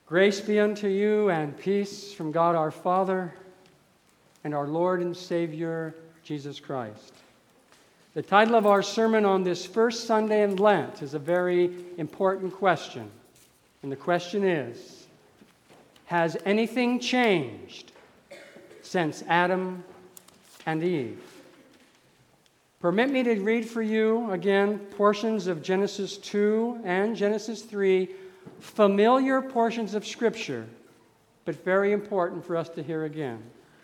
Grace be unto you and peace from God our Father and our Lord and Savior, Jesus Christ. The title of our sermon on this first Sunday in Lent is a very important question. And the question is, has anything changed since Adam and Eve? Permit me to read for you again portions of Genesis 2 and Genesis 3, familiar portions of Scripture, but very important for us to hear again.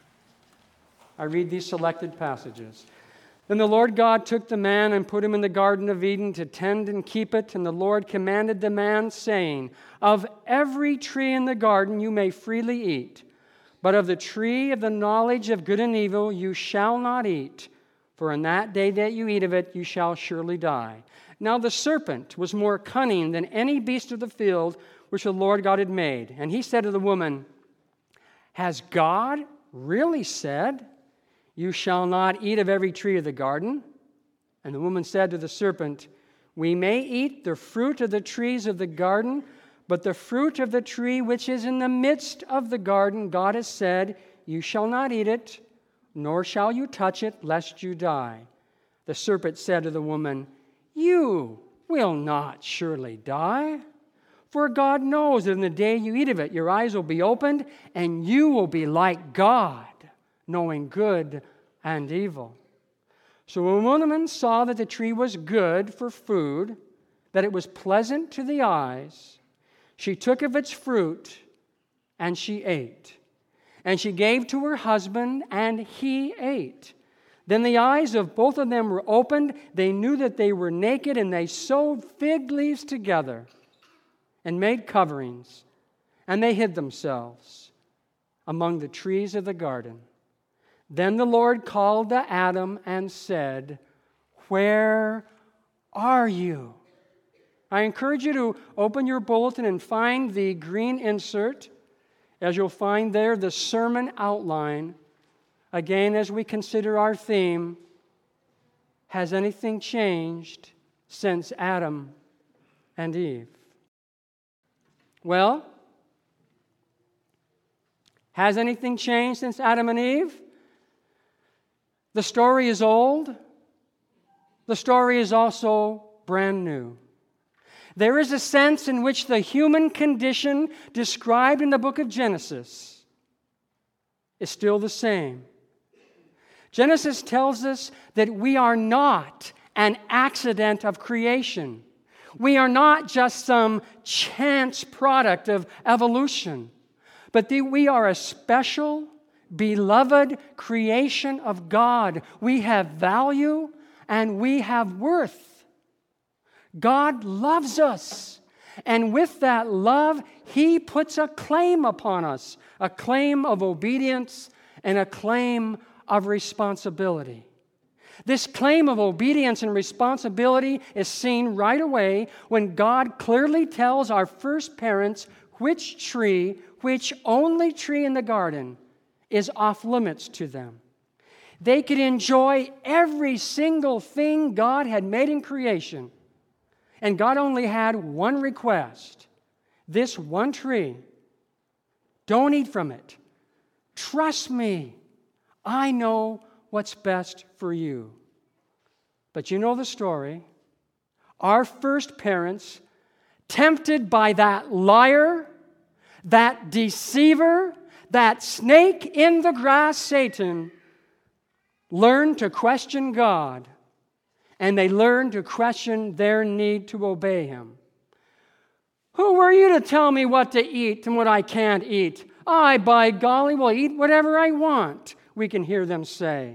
I read these selected passages. Then the Lord God took the man and put him in the Garden of Eden to tend and keep it. And the Lord commanded the man, saying, Of every tree in the garden you may freely eat, but of the tree of the knowledge of good and evil you shall not eat, for in that day that you eat of it you shall surely die. Now the serpent was more cunning than any beast of the field which the Lord God had made. And he said to the woman, Has God really said, You shall not eat of every tree of the garden? And the woman said to the serpent, We may eat the fruit of the trees of the garden, but the fruit of the tree which is in the midst of the garden, God has said, You shall not eat it, nor shall you touch it, lest you die. The serpent said to the woman, You will not surely die. For God knows that in the day you eat of it, your eyes will be opened, and you will be like God, knowing good and evil. So when the woman saw that the tree was good for food, that it was pleasant to the eyes, she took of its fruit, and she ate. And she gave to her husband, and he ate. Then the eyes of both of them were opened. They knew that they were naked, and they sewed fig leaves together and made coverings, and they hid themselves among the trees of the garden. Then the Lord called to Adam and said, Where are you? I encourage you to open your bulletin and find the green insert, as you'll find there the sermon outline. Again, as we consider our theme, has anything changed since Adam and Eve? Well, has anything changed since Adam and Eve? The story is old. The story is also brand new. There is a sense in which the human condition described in the book of Genesis is still the same. Genesis tells us that we are not an accident of creation. We are not just some chance product of evolution, but that we are a special, beloved creation of God. We have value and we have worth. God loves us, and with that love, He puts a claim upon us, a claim of obedience and a claim of responsibility. This claim of obedience and responsibility is seen right away when God clearly tells our first parents which only tree in the garden is off limits to them. They could enjoy every single thing God had made in creation. And God only had one request. This one tree. Don't eat from it. Trust me. I know what's best for you. But you know the story. Our first parents, tempted by that liar, that deceiver, that snake in the grass, Satan, learned to question God. And they learned to question their need to obey Him. Who were you to tell me what to eat and what I can't eat? I, by golly, will eat whatever I want, we can hear them say.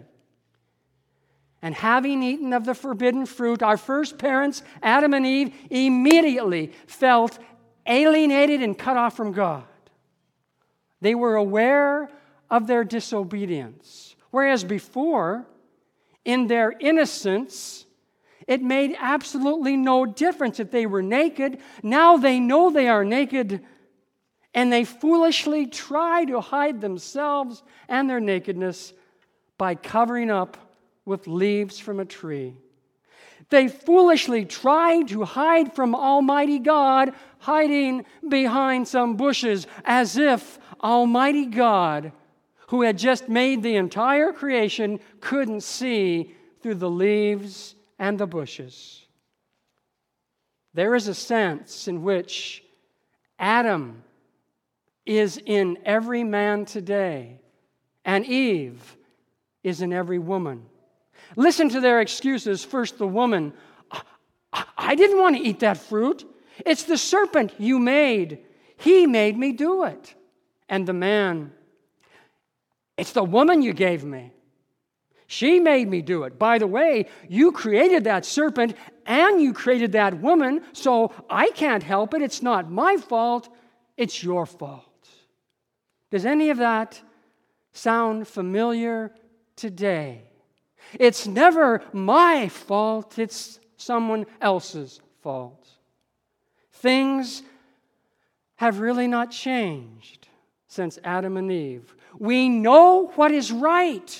And having eaten of the forbidden fruit, our first parents, Adam and Eve, immediately felt alienated and cut off from God. They were aware of their disobedience. Whereas before, in their innocence, it made absolutely no difference if they were naked. Now they know they are naked, and they foolishly try to hide themselves and their nakedness by covering up with leaves from a tree. They foolishly tried to hide from Almighty God, hiding behind some bushes, as if Almighty God, who had just made the entire creation, couldn't see through the leaves and the bushes. There is a sense in which Adam is in every man today, and Eve is in every woman. Listen to their excuses. First, the woman, I didn't want to eat that fruit. It's the serpent you made. He made me do it. And the man, it's the woman you gave me. She made me do it. By the way, you created that serpent and you created that woman, so I can't help it. It's not my fault. It's your fault. Does any of that sound familiar today? It's never my fault. It's someone else's fault. Things have really not changed since Adam and Eve. We know what is right,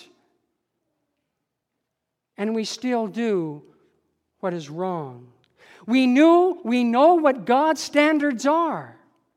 and we still do what is wrong. We know what God's standards are,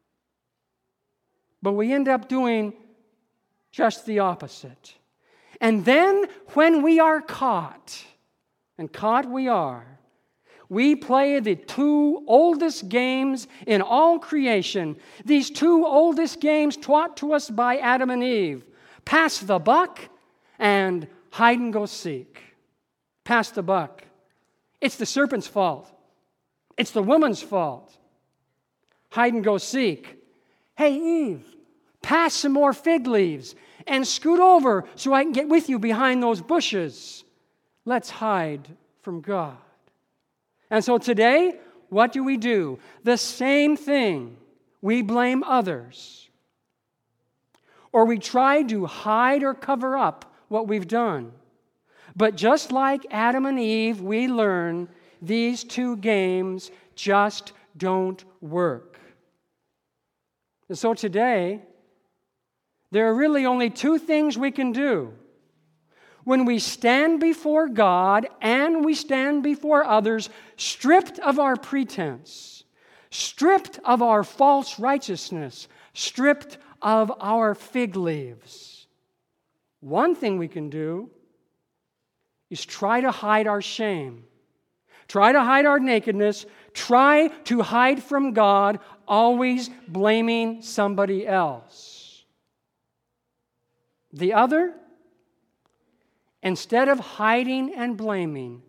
but we end up doing just the opposite. And then when we are caught, and caught we are, we play the two oldest games in all creation. These two oldest games taught to us by Adam and Eve. Pass the buck and hide and go seek. Pass the buck. It's the serpent's fault. It's the woman's fault. Hide and go seek. Hey, Eve, pass some more fig leaves and scoot over so I can get with you behind those bushes. Let's hide from God. And so today, what do? The same thing. We blame others. Or we try to hide or cover up what we've done. But just like Adam and Eve, we learn these two games just don't work. And so today, there are really only two things we can do. When we stand before God and we stand before others, stripped of our pretense, stripped of our false righteousness, stripped of our fig leaves. One thing we can do is try to hide our shame, try to hide our nakedness, try to hide from God, always blaming somebody else. The other, instead of hiding and blaming,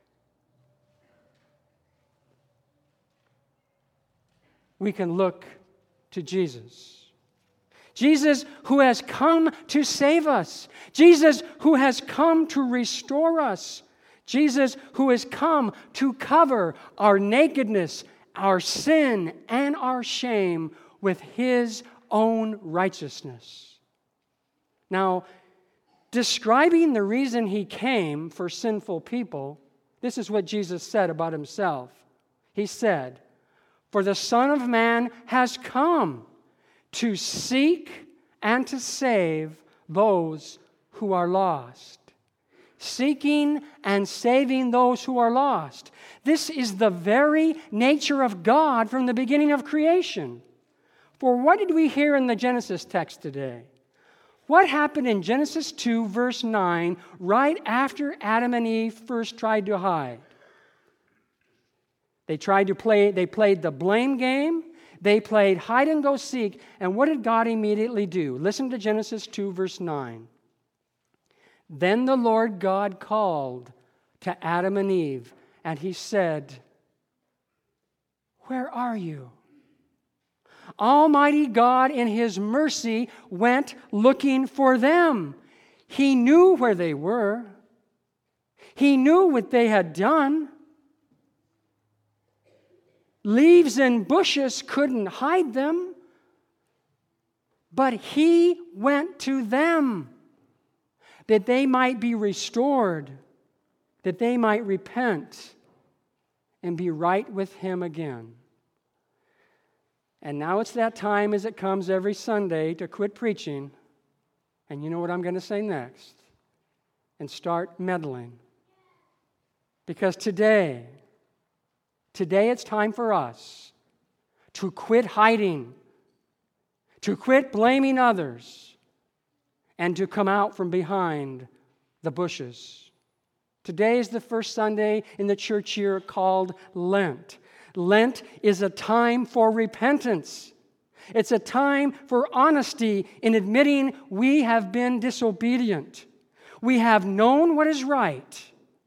we can look to Jesus. Jesus who has come to save us. Jesus who has come to restore us. Jesus who has come to cover our nakedness, our sin, and our shame with His own righteousness. Now, describing the reason He came for sinful people, this is what Jesus said about Himself. He said, "For the Son of Man has come to seek and to save those who are lost." Seeking and saving those who are lost. This is the very nature of God from the beginning of creation. For what did we hear in the Genesis text today? What happened in Genesis 2, verse 9, right after Adam and Eve first tried to hide? They played the blame game, they played hide and go seek, and what did God immediately do? Listen to Genesis 2, verse 9. Then the Lord God called to Adam and Eve, and He said, "Where are you?" Almighty God, in His mercy, went looking for them. He knew where they were. He knew what they had done. Leaves and bushes couldn't hide them, but He went to them that they might be restored, that they might repent and be right with Him again. And now it's that time, as it comes every Sunday, to quit preaching. And you know what I'm going to say next? And start meddling. Because today it's time for us to quit hiding, to quit blaming others, and to come out from behind the bushes. Today is the first Sunday in the church year called Lent. Lent is a time for repentance. It's a time for honesty in admitting we have been disobedient. We have known what is right,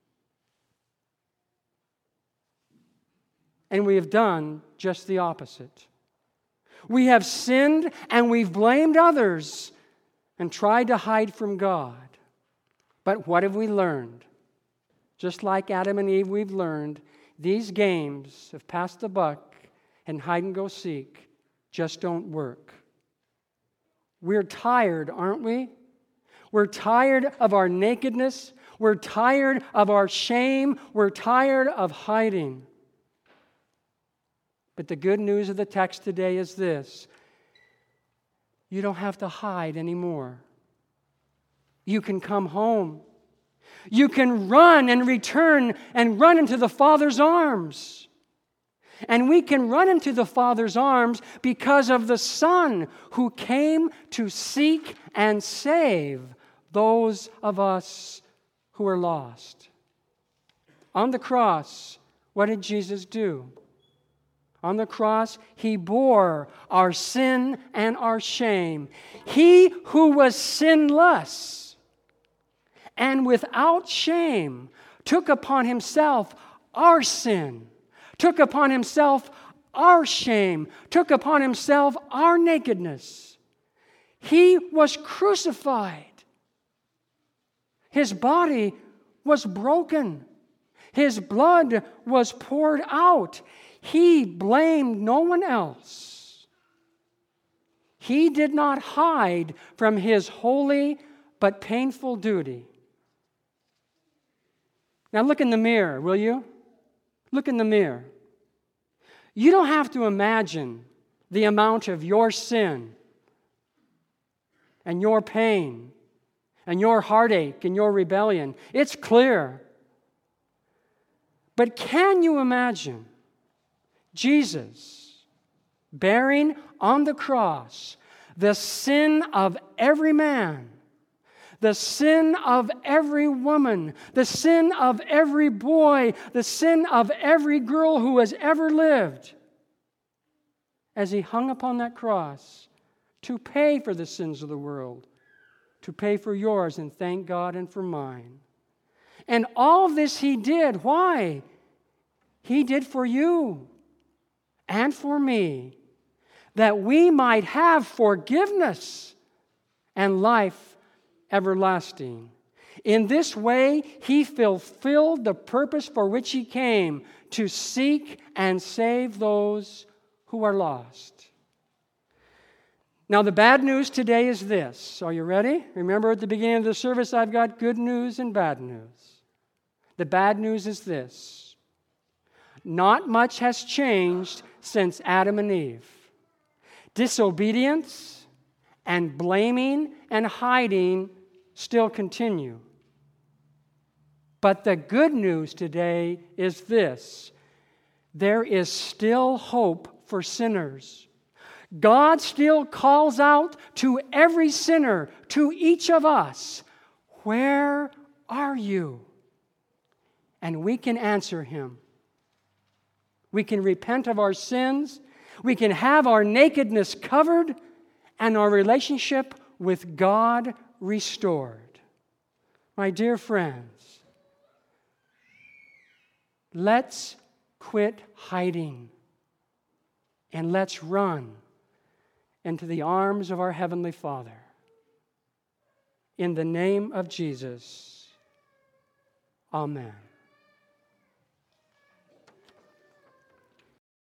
and we have done just the opposite. We have sinned and we've blamed others and tried to hide from God. But what have we learned? Just like Adam and Eve, we've learned these games of pass the buck and hide and go seek just don't work. We're tired, aren't we? We're tired of our nakedness. We're tired of our shame. We're tired of hiding. But the good news of the text today is this: you don't have to hide anymore. You can come home. You can run and return and run into the Father's arms. And we can run into the Father's arms because of the Son who came to seek and save those of us who are lost. On the cross, what did Jesus do? On the cross, He bore our sin and our shame. He who was sinless and without shame took upon Himself our sin, took upon Himself our shame, took upon Himself our nakedness. He was crucified. His body was broken. His blood was poured out. He blamed no one else. He did not hide from His holy but painful duty. Now look in the mirror, will you? Look in the mirror. You don't have to imagine the amount of your sin and your pain and your heartache and your rebellion. It's clear. But can you imagine Jesus bearing on the cross the sin of every man, the sin of every woman, the sin of every boy, the sin of every girl who has ever lived, as He hung upon that cross to pay for the sins of the world, to pay for yours, and thank God, and for mine. And all of this He did. Why? He did for you and for me, that we might have forgiveness and life everlasting. In this way, He fulfilled the purpose for which He came, to seek and save those who are lost. Now, the bad news today is this. Are you ready? Remember at the beginning of the service, I've got good news and bad news. The bad news is this: not much has changed since Adam and Eve. Disobedience and blaming and hiding still continue. But the good news today is this: there is still hope for sinners. God still calls out to every sinner, to each of us, "Where are you?" And we can answer Him. We can repent of our sins. We can have our nakedness covered and our relationship with God restored. My dear friends, let's quit hiding and let's run into the arms of our Heavenly Father. In the name of Jesus, amen.